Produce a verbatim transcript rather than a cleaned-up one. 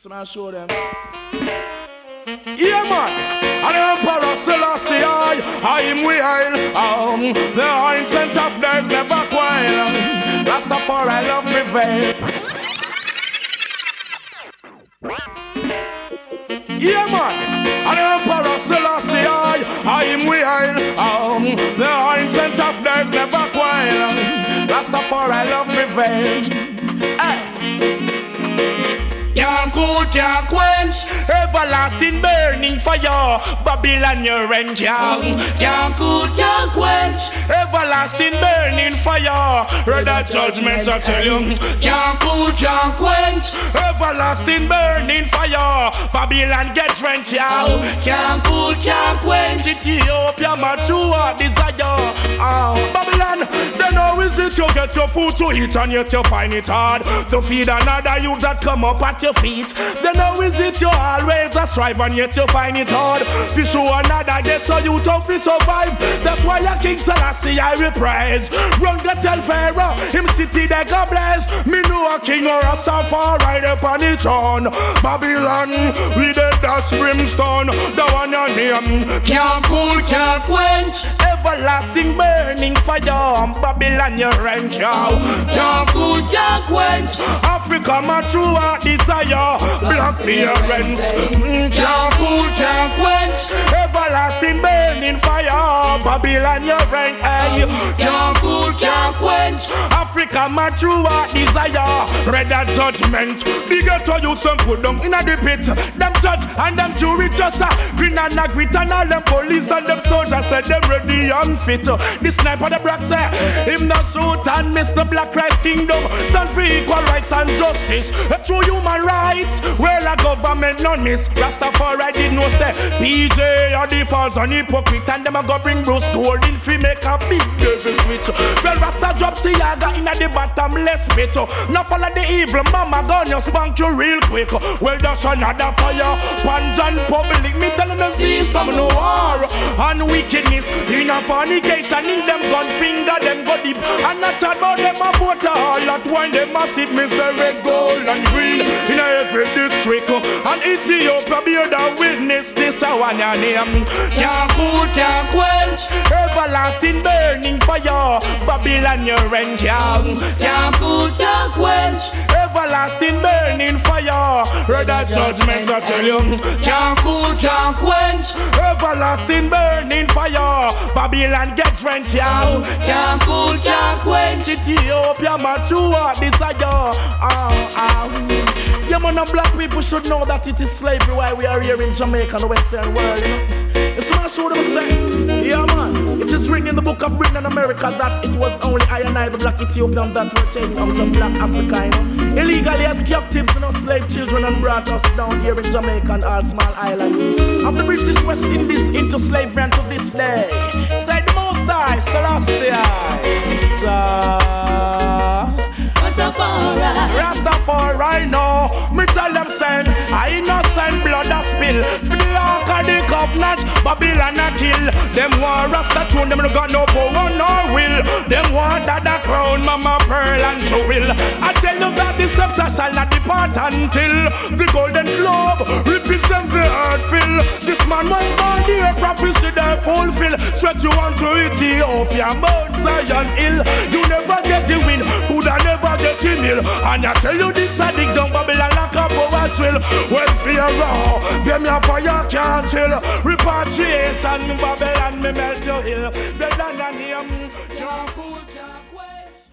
So I show them. Yeah, man. And the Emperor Selassie, I, I am weird. Um, the ancient of days never quail. Rastafari love prevail. Yeah, man. And the Emperor Selassie, I, I am weird. Um, the ancient of days never quail. Rastafari love prevail. Hey. Can't cool, can't quench, everlasting burning fire. Babylon, your rent, can't. Can't cool, can't quench, everlasting burning fire. Read that judgment, I tell you. Can't cool, can't quench, everlasting burning fire. Babylon, get rent, yeah. Can't cool, can't quench, Ethiopia, mature desire. Oh, Babylon, they know is it you get your food to eat and yet you find it hard to feed another youth that come up at your feet. They know is it you always a strive and yet you find it hard to show another get so you tough to survive. That's why your King Selassie I reprise. Run the tell Pharaoh, him city they go bless. Me know a king or a Rastafari right upon the throne. Babylon, we the dash brimstone. The one your name can't cool, can't quench, everlasting burning fire. Babylon your rent, yo. Can't cool, can't quench, Africa mature desire. Black clearance, can't cool, can't quench, everlasting burning fire. Babylon your rent, hey. Can't cool, can't quench, Africa mature desire. Red a judgment, bigger to you some put them in a the pit. Them judge and them jury just a green and a grit and all them police and them soldiers said them ready and fit. The sniper the black say him not shoot and miss the black Christ kingdom. Stand for equal rights and justice, a true human rights. Well a government none miss. Rastafari did no say P J are the false and hypocrite and them a go bring Bruce Golding fi make a big devil switch. Well Rasta drop Siaga in a the bottomless pit. Now follow the evil mama gun you spank you real quick. Well that's another fire. Panjan public me telling them cease from no war and wickedness in a fornication in them gun finger them go deep and not about them a vote all that wine them a sit me say red gold and green in a every district and Ethiopia be the witness this a one your name. Can't cool, can't quench, everlasting burning fire. Babylon your rent, can't. Can't cool, can't quench, everlasting burning fire. Read that judgment I tell you. Can't cool, can't quench, everlasting burning fire. Babylon get rent, yeah. Can't cool, can't quench, Ethiopia mature desire. Oh, oh. Yeah, man, and black people should know that it is slavery why we are here in Jamaica and the Western world, you know. It's what I show them say. Yeah, man. It is written in the book of Britain and America that it was only I and I, the black Ethiopian, that were taken out of black Africa, you know. Illegally as captives, you know, slave children and brought us down here in Jamaica and all small islands of the British West Indies into slavery unto this day. Say the most high, Selassie. Rastafari, Rastafari, no. Me tell them send, I innocent blood a spill. For the ark of the covenant, Babylon a kill. Them want Rasta tune, them no got no power nor will. Them want that a crown, Mama Pearl and Jewel. I tell you that the scepter shall not depart until the golden globe represent the earth fill. This man was born here, prophecy they fulfill. Stretch you on to Ethiopia, Mount Zion Hill. You never get the win, could I never get in ill. And I tell you this a dig down Babylon like a power drill. Well fear raw, them your fire can't chill. Repatriation, Babylon me melt your hill. The land and name, can't cool, can't quench.